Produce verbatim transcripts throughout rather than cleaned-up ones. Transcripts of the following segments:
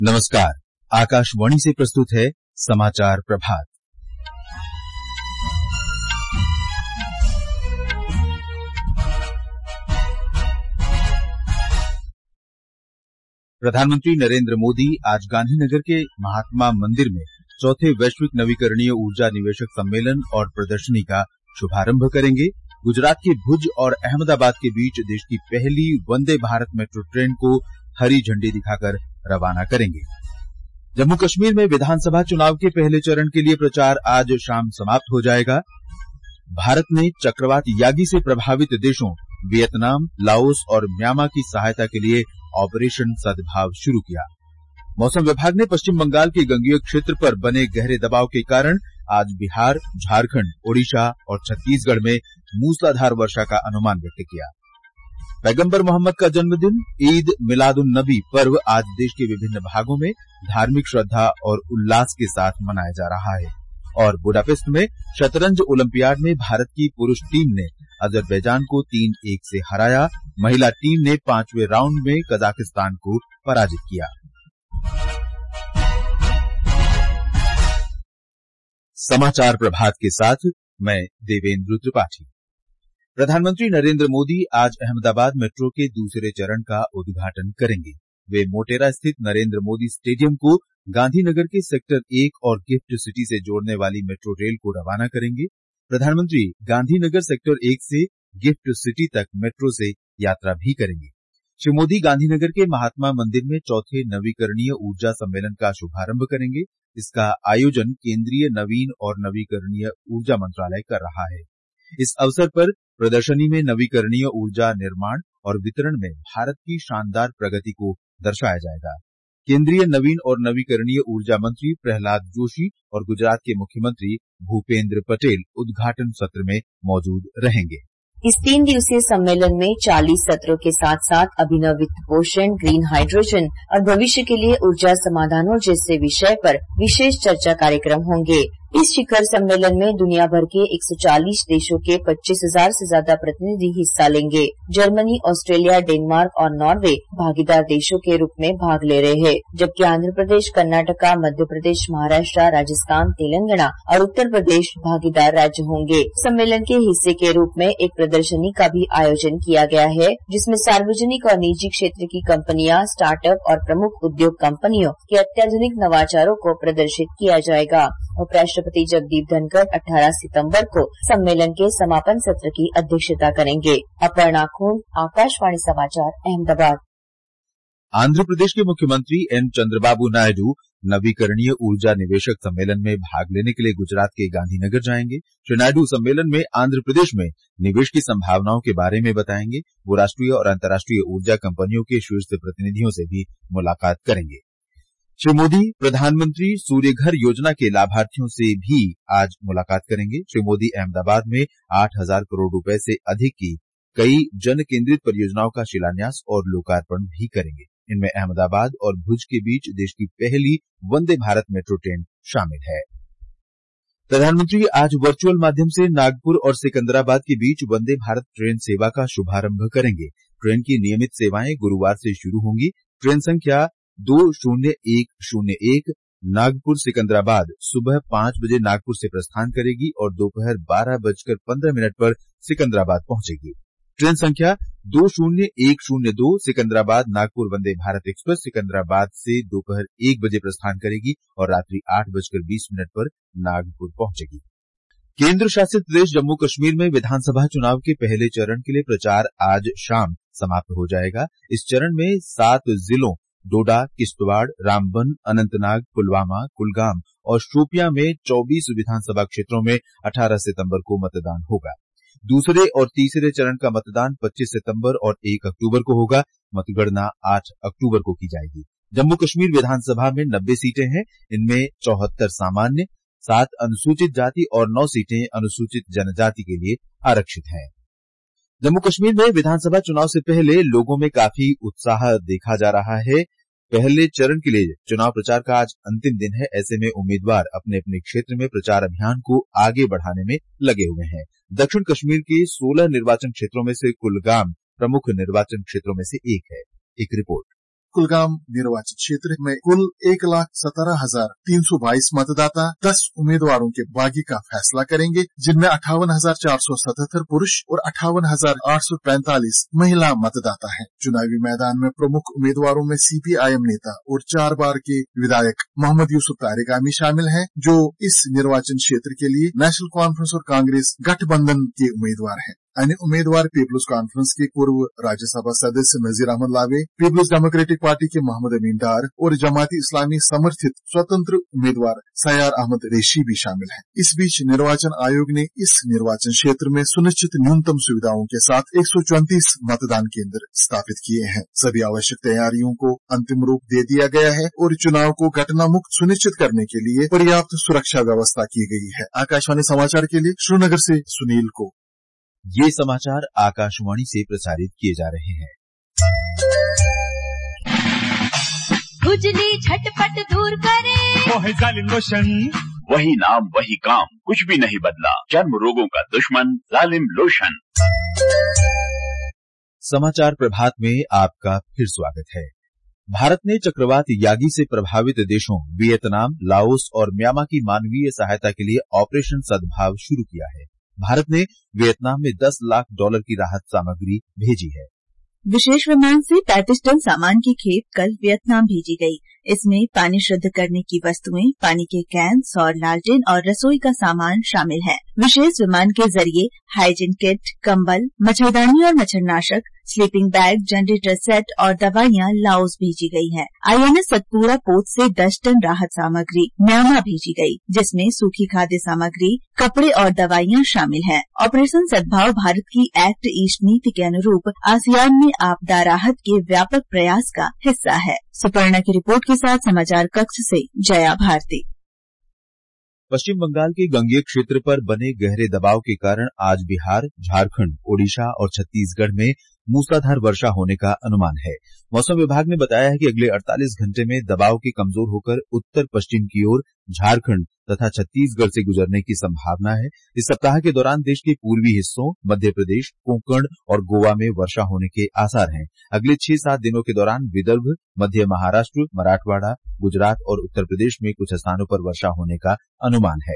नमस्कार। आकाशवाणी से प्रस्तुत है समाचार प्रभात। प्रधानमंत्री नरेंद्र मोदी आज गांधीनगर के महात्मा मंदिर में चौथे वैश्विक नवीकरणीय ऊर्जा निवेशक सम्मेलन और प्रदर्शनी का शुभारंभ करेंगे। गुजरात के भुज और अहमदाबाद के बीच देश की पहली वंदे भारत मेट्रो ट्रेन को हरी झंडी दिखाकर रवाना करेंगे। जम्मू कश्मीर में विधानसभा चुनाव के पहले चरण के लिए प्रचार आज शाम समाप्त हो जाएगा। भारत ने चक्रवात यागी से प्रभावित देशों वियतनाम, लाओस और म्यांमार की सहायता के लिए ऑपरेशन सद्भाव शुरू किया। मौसम विभाग ने पश्चिम बंगाल के गंगेय क्षेत्र पर बने गहरे दबाव के कारण आज बिहार, झारखंड, ओडिशा और छत्तीसगढ़ में मूसलाधार वर्षा का अनुमान व्यक्त किया। पैगंबर मोहम्मद का जन्मदिन ईद मिलाद उन नबी पर्व आज देश के विभिन्न भागों में धार्मिक श्रद्धा और उल्लास के साथ मनाया जा रहा है। और बुडापेस्ट में शतरंज ओलंपियाड में भारत की पुरुष टीम ने अजरबैजान को तीन एक से हराया। महिला टीम ने पांचवें राउंड में कजाकिस्तान को पराजित किया। समाचार प्रभात के साथ मैं देवेंद्र त्रिपाठी। प्रधानमंत्री नरेंद्र मोदी आज अहमदाबाद मेट्रो के दूसरे चरण का उद्घाटन करेंगे। वे मोटेरा स्थित नरेंद्र मोदी स्टेडियम को गांधीनगर के सेक्टर एक और गिफ्ट सिटी से जोड़ने वाली मेट्रो रेल को रवाना करेंगे। प्रधानमंत्री गांधीनगर सेक्टर एक से गिफ्ट सिटी तक मेट्रो से यात्रा भी करेंगे। श्री मोदी गांधीनगर के महात्मा मंदिर में चौथे नवीकरणीय ऊर्जा सम्मेलन का शुभारंभ करेंगे। इसका आयोजन केंद्रीय नवीन और नवीकरणीय ऊर्जा मंत्रालय कर रहा है। इस अवसर पर प्रदर्शनी में नवीकरणीय ऊर्जा निर्माण और वितरण में भारत की शानदार प्रगति को दर्शाया जाएगा। केंद्रीय नवीन और नवीकरणीय ऊर्जा मंत्री प्रहलाद जोशी और गुजरात के मुख्यमंत्री भूपेंद्र पटेल उद्घाटन सत्र में मौजूद रहेंगे। इस तीन दिवसीय सम्मेलन में चालीस सत्रों के साथ साथ अभिनव वित्त पोषण, ग्रीन हाइड्रोजन और भविष्य के लिए ऊर्जा समाधानों जैसे विषय पर विशेष चर्चा कार्यक्रम होंगे। इस शिखर सम्मेलन में दुनिया भर के एक सौ चालीस देशों के पच्चीस हजार से ज्यादा प्रतिनिधि हिस्सा लेंगे। जर्मनी, ऑस्ट्रेलिया, डेनमार्क और नॉर्वे भागीदार देशों के रूप में भाग ले रहे हैं, जबकि आंध्र प्रदेश, कर्नाटका, मध्य प्रदेश, महाराष्ट्र, राजस्थान, तेलंगाना और उत्तर प्रदेश भागीदार राज्य होंगे। सम्मेलन के हिस्से के रूप में एक प्रदर्शनी का भी आयोजन किया गया है, जिसमें सार्वजनिक और निजी क्षेत्र की कंपनियां, स्टार्टअप और प्रमुख उद्योग कंपनियों के अत्याधुनिक नवाचारों को प्रदर्शित किया जाएगा। उपराष्ट्रपति जगदीप धनखड़ अठारह सितंबर को सम्मेलन के समापन सत्र की अध्यक्षता करेंगे। अपर्णा खून, आकाशवाणी समाचार, अहमदाबाद। आंध्र प्रदेश के मुख्यमंत्री एन चंद्रबाबू नायडू नवीकरणीय ऊर्जा निवेशक सम्मेलन में भाग लेने के लिए गुजरात के गांधीनगर जाएंगे। श्री नायडू सम्मेलन में आंध्र प्रदेश में निवेश की संभावनाओं के बारे में बताएंगे। वो राष्ट्रीय और अंतर्राष्ट्रीय ऊर्जा कंपनियों के शीर्ष प्रतिनिधियों से भी मुलाकात करेंगे। श्री मोदी प्रधानमंत्री सूर्य घर योजना के लाभार्थियों से भी आज मुलाकात करेंगे। श्री मोदी अहमदाबाद में आठ हजार करोड़ रुपए से अधिक की कई जन केंद्रित परियोजनाओं का शिलान्यास और लोकार्पण भी करेंगे। इनमें अहमदाबाद और भुज के बीच देश की पहली वंदे भारत मेट्रो ट्रेन शामिल है। प्रधानमंत्री आज वर्चुअल माध्यम से नागपुर और सिकंदराबाद के बीच वंदे भारत ट्रेन सेवा का शुभारंभ करेंगे। ट्रेन की नियमित सेवाएं गुरुवार से शुरू होंगी। ट्रेन संख्या दो शून्य एक शून्य एक नागपुर सिकंदराबाद सुबह पांच बजे नागपुर से प्रस्थान करेगी और दोपहर बारह बजकर पंद्रह मिनट पर सिकंदराबाद पहुंचेगी। ट्रेन संख्या दो शून्य एक शून्य दो सिकंदराबाद नागपुर वंदे भारत एक्सप्रेस सिकंदराबाद से दोपहर एक बजे प्रस्थान करेगी और रात्रि आठ बजकर बीस मिनट पर नागपुर पहुंचेगी। केंद्र शासित प्रदेश जम्मू कश्मीर में विधानसभा चुनाव के पहले चरण के लिए प्रचार आज शाम समाप्त हो जाएगा। इस चरण में सात जिलों डोडा, किश्तवाड़, रामबन, अनंतनाग, पुलवामा, कुलगाम और शोपियां में चौबीस विधानसभा क्षेत्रों में अठारह सितंबर को मतदान होगा। दूसरे और तीसरे चरण का मतदान पच्चीस सितंबर और एक अक्टूबर को होगा। मतगणना आठ अक्टूबर को की जाएगी। जम्मू कश्मीर विधानसभा में नब्बे सीटें हैं। इनमें चौहत्तर सामान्य, सात अनुसूचित जाति और नौ सीटें अनुसूचित जनजाति के लिए आरक्षित हैं। जम्मू कश्मीर में विधानसभा चुनाव से पहले लोगों में काफी उत्साह देखा जा रहा है। पहले चरण के लिए चुनाव प्रचार का आज अंतिम दिन है। ऐसे में उम्मीदवार अपने अपने क्षेत्र में प्रचार अभियान को आगे बढ़ाने में लगे हुए हैं। दक्षिण कश्मीर के सोलह निर्वाचन क्षेत्रों में से कुलगाम प्रमुख निर्वाचन क्षेत्रों में से एक है। एक रिपोर्ट। कुलगाम निर्वाचन क्षेत्र में कुल एक लाख सत्रह हजार तीन सौ बाईस मतदाता दस उम्मीदवारों के बागी का फैसला करेंगे, जिनमें अट्ठावन हजार चार सौ सतहत्तर पुरुष और अट्ठावन हजार आठ सौ पैंतालीस महिला मतदाता हैं। चुनावी मैदान में प्रमुख उम्मीदवारों में सीपीआईएम नेता और चार बार के विधायक मोहम्मद यूसुफ तारिगामी शामिल हैं, जो इस निर्वाचन क्षेत्र के लिए नेशनल कॉन्फ्रेंस और कांग्रेस गठबंधन के उम्मीदवार हैं। अन्य उम्मीदवार पीपुल्स कॉन्फ्रेंस के पूर्व राज्यसभा सदस्य नजीर अहमद लावे, पीपुल्स डेमोक्रेटिक पार्टी के मोहम्मद अमीन डार और जमाती इस्लामी समर्थित स्वतंत्र उम्मीदवार सयार अहमद रेशी भी शामिल हैं। इस बीच निर्वाचन आयोग ने इस निर्वाचन क्षेत्र में सुनिश्चित न्यूनतम सुविधाओं के साथ एक सौ चौंतीस मतदान केंद्र स्थापित किए हैं। सभी आवश्यक तैयारियों को अंतिम रूप दे दिया गया है और चुनाव को घटना मुक्त सुनिश्चित करने के लिए पर्याप्त सुरक्षा व्यवस्था की गई है। आकाशवाणी समाचार के लिए श्रीनगर से सुनील को। ये समाचार आकाशवाणी से प्रसारित किए जा रहे हैं। खुजली झटपट दूर करे, वो है जालिम लोशन। वही नाम वही काम, कुछ भी नहीं बदला। चर्म रोगों का दुश्मन जालिम लोशन। समाचार प्रभात में आपका फिर स्वागत है। भारत ने चक्रवात यागी से प्रभावित देशों वियतनाम, लाओस और म्यांमार की मानवीय सहायता के लिए ऑपरेशन सद्भाव शुरू किया है। भारत ने वियतनाम में दस लाख डॉलर की राहत सामग्री भेजी है। विशेष विमान से पैंतीस टन सामान की खेप कल वियतनाम भेजी गई। इसमें पानी शुद्ध करने की वस्तुएं, पानी के कैन, सौर लालटेन और रसोई का सामान शामिल है। विशेष विमान के जरिए हाइजीन किट, कंबल, मच्छरदानी और मच्छरनाशक, स्लीपिंग बैग, जनरेटर सेट और दवाइयां लाओस भेजी गई है। आईएनएस सतपुरा पोत से दस टन राहत सामग्री म्यांमार भेजी गई, जिसमें सूखी खाद्य सामग्री, कपड़े और दवाइयां शामिल हैं। ऑपरेशन सद्भाव भारत की एक्ट ईस्ट नीति के अनुरूप आसियान में आपदा राहत के व्यापक प्रयास का हिस्सा है। सुपर्णा की रिपोर्ट के साथ समाचार कक्ष से जया भारती। पश्चिम बंगाल के गंगेय क्षेत्र पर बने गहरे दबाव के कारण आज बिहार, झारखंड, ओडिशा और छत्तीसगढ़ में मूसलाधार वर्षा होने का अनुमान है। मौसम विभाग ने बताया है कि अगले अड़तालीस घंटे में दबाव के कमजोर होकर उत्तर पश्चिम की ओर झारखंड तथा छत्तीसगढ़ से गुजरने की संभावना है। इस सप्ताह के दौरान देश के पूर्वी हिस्सों, मध्य प्रदेश, कोंकण और गोवा में वर्षा होने के आसार हैं। अगले छह सात दिनों के दौरान विदर्भ, मध्य महाराष्ट्र, मराठवाड़ा, गुजरात और उत्तर प्रदेश में कुछ स्थानों पर वर्षा होने का अनुमान है।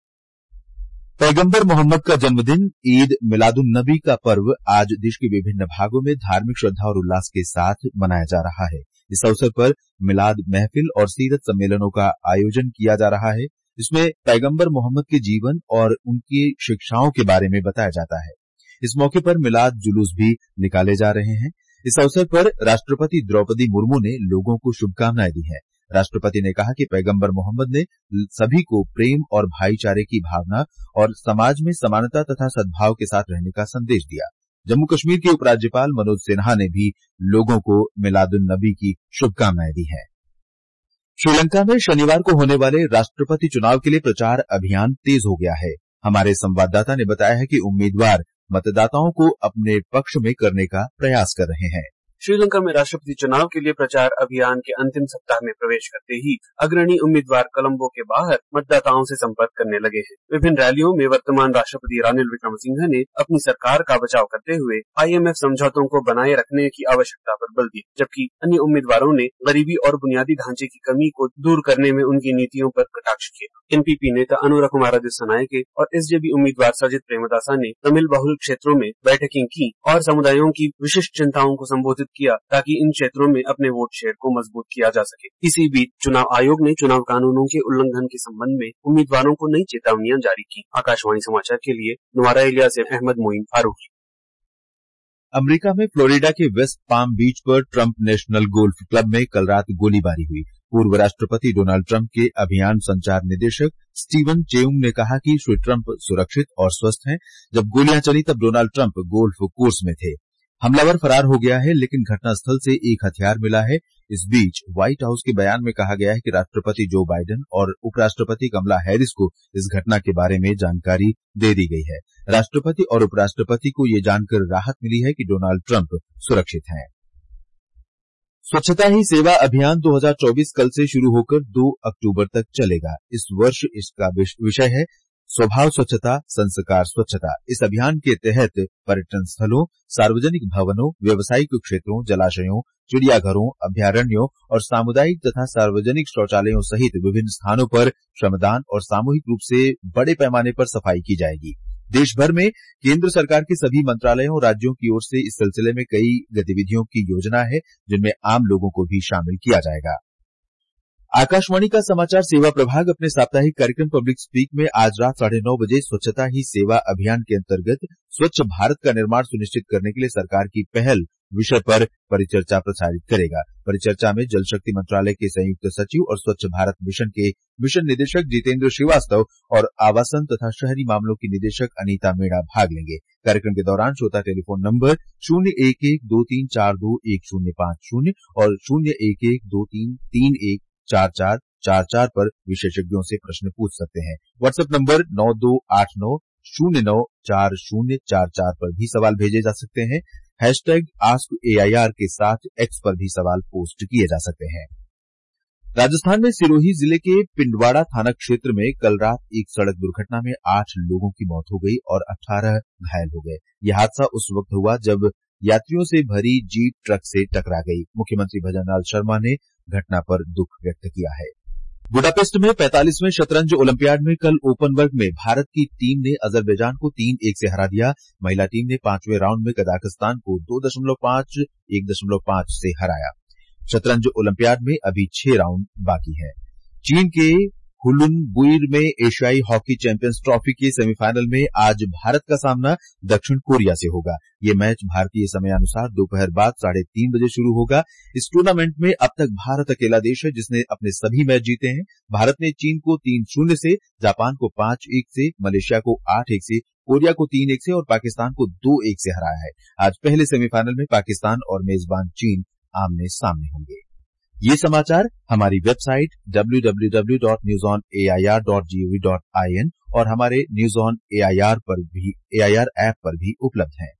पैगंबर मोहम्मद का जन्मदिन ईद मिलादुन नबी का पर्व आज देश के विभिन्न भागों में धार्मिक श्रद्धा और उल्लास के साथ मनाया जा रहा है। इस अवसर पर मिलाद महफिल और सीरत सम्मेलनों का आयोजन किया जा रहा है। इसमें पैगंबर मोहम्मद के जीवन और उनकी शिक्षाओं के बारे में बताया जाता है। इस मौके पर मिलाद जुलूस भी निकाले जा रहे हैं। इस अवसर पर राष्ट्रपति द्रौपदी मुर्मू ने लोगों को शुभकामनाएं दी हैं। राष्ट्रपति ने कहा कि पैगंबर मोहम्मद ने सभी को प्रेम और भाईचारे की भावना और समाज में समानता तथा सद्भाव के साथ रहने का संदेश दिया। जम्मू कश्मीर के उपराज्यपाल मनोज सिन्हा ने भी लोगों को मिलादुन नबी की शुभकामनाएं दी हैं। श्रीलंका में शनिवार को होने वाले राष्ट्रपति चुनाव के लिए प्रचार अभियान तेज हो गया है। हमारे संवाददाता ने बताया है कि उम्मीदवार मतदाताओं को अपने पक्ष में करने का प्रयास कर रहे हैं। श्रीलंका में राष्ट्रपति चुनाव के लिए प्रचार अभियान के अंतिम सप्ताह में प्रवेश करते ही अग्रणी उम्मीदवार कोलंबो के बाहर मतदाताओं से संपर्क करने लगे हैं। विभिन्न रैलियों में वर्तमान राष्ट्रपति रानिल विक्रमसिंघे ने अपनी सरकार का बचाव करते हुए आईएमएफ समझौतों को बनाए रखने की आवश्यकता पर बल दिया, जबकि अन्य उम्मीदवारों ने गरीबी और बुनियादी ढांचे की कमी को दूर करने में उनकी नीतियों पर कटाक्ष किया। एनपीपी नेता अनुरा कुमार दिस्सनायके और एसजेपी उम्मीदवार सजित प्रेमदासा ने तमिल बहुल क्षेत्रों में बैठकें की और समुदायों की विशिष्ट चिंताओं को संबोधित किया ताकि इन क्षेत्रों में अपने वोट शेयर को मजबूत किया जा सके। इसी बीच चुनाव आयोग ने चुनाव कानूनों के उल्लंघन के संबंध में उम्मीदवारों को नई चेतावनियां जारी की। आकाशवाणी समाचार के लिए नुमारा एलिया से अहमद मोइन फारूकी। अमेरिका में फ्लोरिडा के वेस्ट पाम बीच पर ट्रंप नेशनल गोल्फ क्लब में कल रात गोलीबारी हुई। पूर्व राष्ट्रपति डोनाल्ड ट्रंप के अभियान संचार निदेशक स्टीवन चेयुंग ने कहा कि श्री ट्रंप सुरक्षित और स्वस्थ हैं। जब गोलियां चली तब डोनाल्ड ट्रंप गोल्फ कोर्स में थे। हमलावर फरार हो गया है, लेकिन घटनास्थल से एक हथियार मिला है। इस बीच व्हाइट हाउस के बयान में कहा गया है कि राष्ट्रपति जो बाइडेन और उपराष्ट्रपति कमला हैरिस को इस घटना के बारे में जानकारी दे दी गई है। राष्ट्रपति और उपराष्ट्रपति को ये जानकर राहत मिली है कि डोनाल्ड ट्रंप सुरक्षित हैं। स्वच्छता ही सेवा अभियान दो हज़ार चौबीस कल से शुरू होकर दो अक्टूबर तक चलेगा। इस वर्ष इसका विषय है स्वभाव स्वच्छता, संस्कार स्वच्छता। इस अभियान के तहत पर्यटन स्थलों, सार्वजनिक भवनों, व्यावसायिक क्षेत्रों, जलाशयों, चिड़ियाघरों, अभ्यारण्यों और सामुदायिक तथा सार्वजनिक शौचालयों सहित विभिन्न स्थानों पर श्रमदान और सामूहिक रूप से बड़े पैमाने पर सफाई की जाएगी। देश भर में केंद्र सरकार के सभी मंत्रालयों और राज्यों की ओर से इस सिलसिले में कई गतिविधियों की योजना है, जिनमें आम लोगों को भी शामिल किया जाएगा। आकाशवाणी का समाचार सेवा प्रभाग अपने साप्ताहिक कार्यक्रम पब्लिक स्पीक में आज रात साढ़े नौ बजे स्वच्छता ही सेवा अभियान के अंतर्गत स्वच्छ भारत का निर्माण सुनिश्चित करने के लिए सरकार की पहल विषय पर परिचर्चा प्रसारित करेगा। परिचर्चा में जल शक्ति मंत्रालय के संयुक्त सचिव और स्वच्छ भारत मिशन के मिशन निदेशक जितेंद्र श्रीवास्तव और आवासन तथा शहरी मामलों की निदेशक अनीता मीणा भाग लेंगे। कार्यक्रम के दौरान श्रोता टेलीफोन नंबर शून्य एक एक दो तीन चार दो एक शून्य पांच शून्य और शून्य एक एक दो तीन तीन एक चार चार चार चार पर विशेषज्ञों से प्रश्न पूछ सकते हैं। व्हाट्सएप नंबर नौ दो आठ नौ शून्य नौ चार शून्य चार चार पर भी सवाल भेजे जा सकते हैं। Hashtag ask A I R के साथ एक्स पर भी सवाल पोस्ट किए जा सकते हैं। राजस्थान में सिरोही जिले के पिंडवाड़ा थाना क्षेत्र में कल रात एक सड़क दुर्घटना में आठ लोगों की मौत हो गई और अठारह घायल हो गए। यह हादसा उस वक्त हुआ जब यात्रियों से भरी जीप ट्रक से टकरा गई। मुख्यमंत्री भजनलाल शर्मा ने घटना पर दुख व्यक्त किया है। बुडापेस्ट में पैंतालीसवें शतरंज ओलंपियाड में कल ओपन वर्ग में भारत की टीम ने अजरबैजान को तीन एक से हरा दिया। महिला टीम ने पांचवें राउंड में कजाकिस्तान को दो दशमलव पांच एक दशमलव पांच से हराया। शतरंज ओलंपियाड में अभी छह राउंड बाकी है। चीन के हुलुन बुइर में एशियाई हॉकी चैंपियंस ट्रॉफी के सेमीफाइनल में आज भारत का सामना दक्षिण कोरिया से होगा। ये मैच भारतीय समयानुसार दोपहर बाद साढ़े तीन बजे शुरू होगा। इस टूर्नामेंट में अब तक भारत अकेला देश है जिसने अपने सभी मैच जीते हैं। भारत ने चीन को तीन शून्य से, जापान को पांच एक से, मलेशिया को आठ एक से, कोरिया को तीन एक से और पाकिस्तान को दो एक से हराया है। आज पहले सेमीफाइनल में पाकिस्तान और मेजबान चीन आमने सामने होंगे। ये समाचार हमारी website W W W dot news on A I R dot G O V dot I N और हमारे news on A I R पर भी ए आई आर ऐप पर भी उपलब्ध हैं।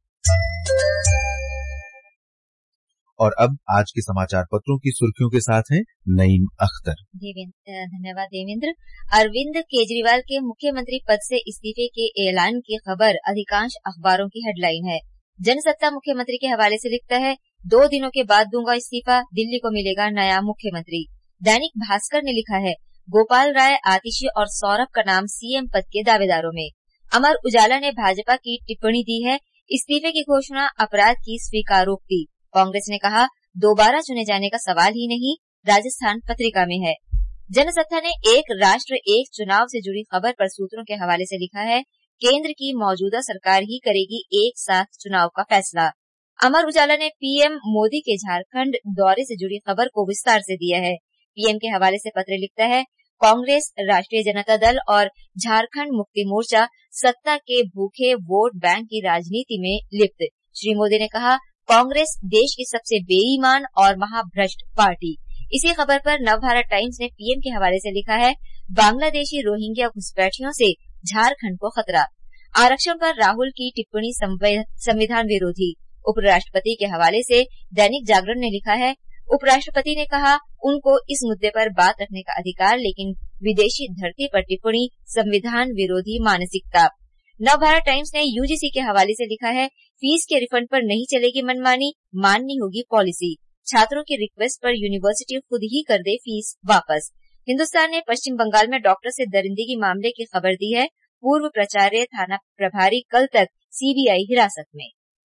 और अब आज के समाचार पत्रों की सुर्खियों के साथ हैं नईम अख्तर। धन्यवाद देवेंद्र। अरविंद केजरीवाल के मुख्यमंत्री पद से इस्तीफे के ऐलान की खबर अधिकांश अखबारों की हेडलाइन है। जनसत्ता मुख्यमंत्री के हवाले से लिखता है, दो दिनों के बाद दूंगा इस्तीफा, दिल्ली को मिलेगा नया मुख्यमंत्री। दैनिक भास्कर ने लिखा है, गोपाल राय, आतिशी और सौरभ का नाम सीएम पद के दावेदारों में। अमर उजाला ने भाजपा की टिप्पणी दी है, इस्तीफे की घोषणा अपराध की स्वीकारोक्ति। कांग्रेस ने कहा, दोबारा चुने जाने का सवाल ही नहीं। राजस्थान पत्रिका में है, जनसत्ता ने एक राष्ट्र एक चुनाव से जुड़ी खबर पर सूत्रों के हवाले से लिखा है, केंद्र की मौजूदा सरकार ही करेगी एक साथ चुनाव का फैसला। अमर उजाला ने पीएम मोदी के झारखंड दौरे से जुड़ी खबर को विस्तार से दिया है। पीएम के हवाले से पत्र लिखता है, कांग्रेस, राष्ट्रीय जनता दल और झारखंड मुक्ति मोर्चा सत्ता के भूखे वोट बैंक की राजनीति में लिप्त। श्री मोदी ने कहा, कांग्रेस देश की सबसे बेईमान और महाभ्रष्ट पार्टी। इसी खबर पर नवभारत टाइम्स ने पीएम के हवाले से लिखा है, बांग्लादेशी रोहिंग्या घुसपैठियों से झारखंड को खतरा। आरक्षण पर राहुल की टिप्पणी संविधान विरोधी। उपराष्ट्रपति के हवाले से दैनिक जागरण ने लिखा है, उपराष्ट्रपति ने कहा, उनको इस मुद्दे पर बात रखने का अधिकार, लेकिन विदेशी धरती पर टिप्पणी संविधान विरोधी मानसिकता। नवभारत टाइम्स ने यूजीसी के हवाले से लिखा है, फीस के रिफंड पर नहीं चलेगी मनमानी, माननी होगी पॉलिसी। छात्रों की रिक्वेस्ट पर यूनिवर्सिटी खुद ही कर दे फीस वापस। हिन्दुस्तान ने पश्चिम बंगाल में डॉक्टर से दरिंदगी मामले की खबर दी है, पूर्व प्राचार्य थाना प्रभारी कल तक सीबीआई हिरासत में।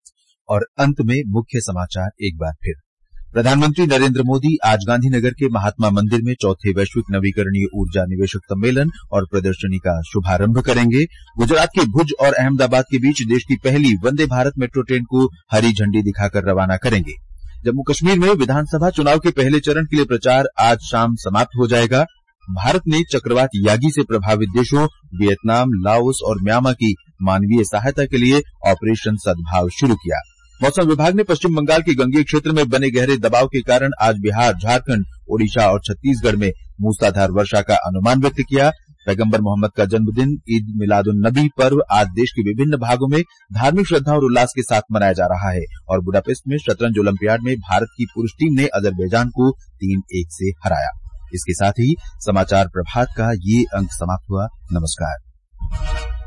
और अंत में मुख्य समाचार एक बार फिर। प्रधानमंत्री नरेंद्र मोदी आज गांधीनगर के महात्मा मंदिर में चौथे वैश्विक नवीकरणीय ऊर्जा निवेशक सम्मेलन और प्रदर्शनी का शुभारंभ करेंगे। गुजरात के भुज और अहमदाबाद के बीच देश की पहली वंदे भारत मेट्रो ट्रेन को हरी झंडी दिखाकर रवाना करेंगे। जम्मू कश्मीर में विधानसभा चुनाव के पहले चरण के लिए प्रचार आज शाम समाप्त हो जाएगा। भारत ने चक्रवात यागी से प्रभावित देशों वियतनाम, लाओस और म्यांमार की मानवीय सहायता के लिए ऑपरेशन सद्भाव शुरू किया। मौसम विभाग ने पश्चिम बंगाल के गंगेय क्षेत्र में बने गहरे दबाव के कारण आज बिहार, झारखंड, ओडिशा और छत्तीसगढ़ में मूसलाधार वर्षा का अनुमान व्यक्त किया। पैगंबर मोहम्मद का जन्मदिन ईद मिलादुन नबी पर्व आज देश के विभिन्न भागों में धार्मिक श्रद्धा और उल्लास के साथ मनाया जा रहा है। और बुडापेस्ट में शतरंज ओलंपियाड में भारत की पुरुष टीम ने अजरबैजान को तीन एक से हराया। इसके साथ ही समाचार प्रभात का ये अंक समाप्त हुआ। नमस्कार। हैं।